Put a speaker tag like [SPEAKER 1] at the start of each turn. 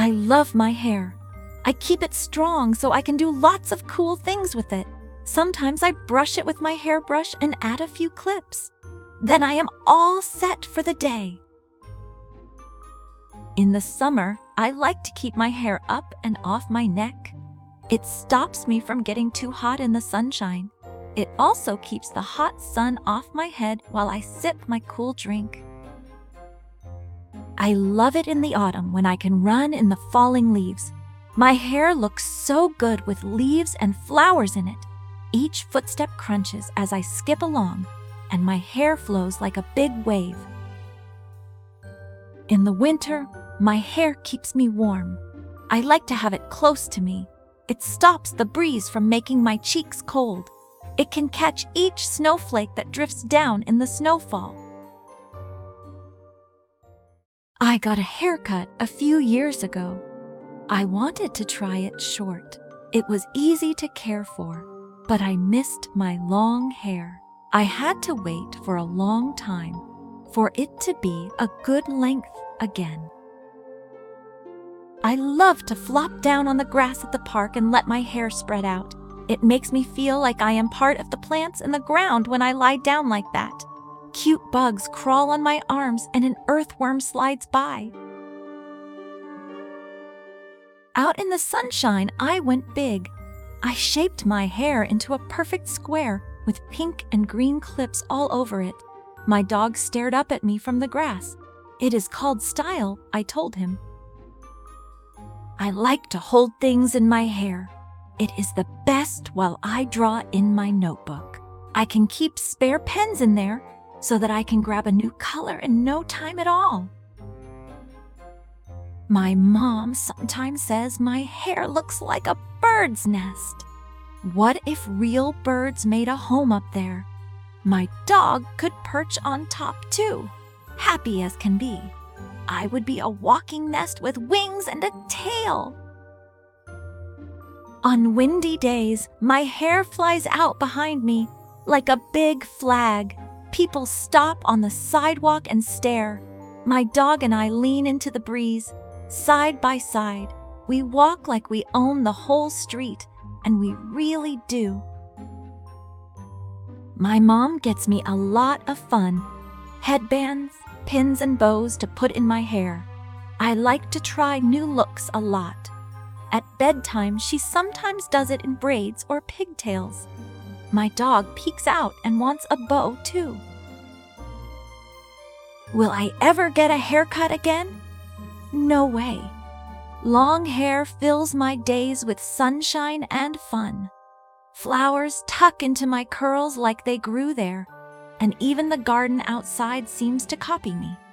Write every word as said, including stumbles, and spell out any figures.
[SPEAKER 1] I love my hair. I keep it strong so I can do lots of cool things with it. Sometimes I brush it with my hairbrush and add a few clips. Then I am all set for the day. In the summer, I like to keep my hair up and off my neck. It stops me from getting too hot in the sunshine. It also keeps the hot sun off my head while I sip my cool drink. I love it in the autumn when I can run in the falling leaves. My hair looks so good with leaves and flowers in it. Each footstep crunches as I skip along, and my hair flows like a big wave. In the winter, my hair keeps me warm. I like to have it close to me. It stops the breeze from making my cheeks cold. It can catch each snowflake that drifts down in the snowfall. I got a haircut a few years ago. I wanted to try it short. It was easy to care for, but I missed my long hair. I had to wait for a long time for it to be a good length again. I love to flop down on the grass at the park and let my hair spread out. It makes me feel like I am part of the plants in the ground when I lie down like that. Cute bugs crawl on my arms and an earthworm slides by. Out in the sunshine, I went big. I shaped my hair into a perfect square with pink and green clips all over it. My dog stared up at me from the grass. It is called style, I told him. I like to hold things in my hair. It is the best while I draw in my notebook. I can keep spare pens in there so that I can grab a new color in no time at all. My mom sometimes says my hair looks like a bird's nest. What if real birds made a home up there? My dog could perch on top too, happy as can be. I would be a walking nest with wings and a tail. On windy days, my hair flies out behind me like a big flag. People stop on the sidewalk and stare. My dog and I lean into the breeze. Side by side, we walk like we own the whole street, and we really do. My mom gets me a lot of fun. Headbands, pins and bows to put in my hair. I like to try new looks a lot. At bedtime, she sometimes does it in braids or pigtails. My dog peeks out and wants a bow too. Will I ever get a haircut again? No way. Long hair fills my days with sunshine and fun. Flowers tuck into my curls like they grew there, and even the garden outside seems to copy me.